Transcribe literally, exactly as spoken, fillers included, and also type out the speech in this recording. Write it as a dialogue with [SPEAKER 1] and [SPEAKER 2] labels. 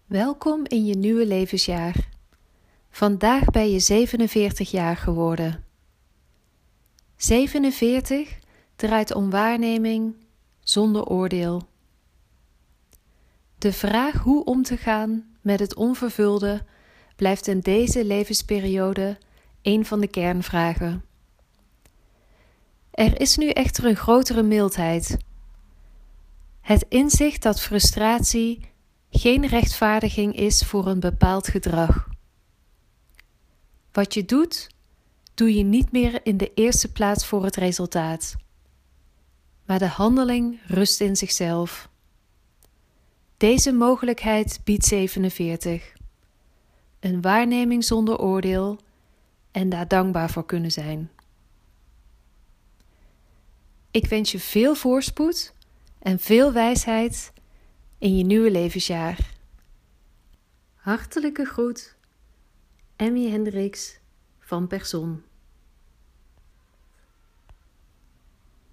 [SPEAKER 1] Welkom in je nieuwe levensjaar. Vandaag ben je zevenenveertig jaar geworden. zevenenveertig draait om waarneming zonder oordeel. De vraag hoe om te gaan met het onvervulde blijft in deze levensperiode een van de kernvragen. Er is nu echter een grotere mildheid. Het inzicht dat frustratie geen rechtvaardiging is voor een bepaald gedrag. Wat je doet, doe je niet meer in de eerste plaats voor het resultaat. Maar de handeling rust in zichzelf. Deze mogelijkheid biedt zevenenveertig. Een waarneming zonder oordeel en daar dankbaar voor kunnen zijn. Ik wens je veel voorspoed en veel wijsheid in je nieuwe levensjaar. Hartelijke groet, Emmy Hendricks van Persoon.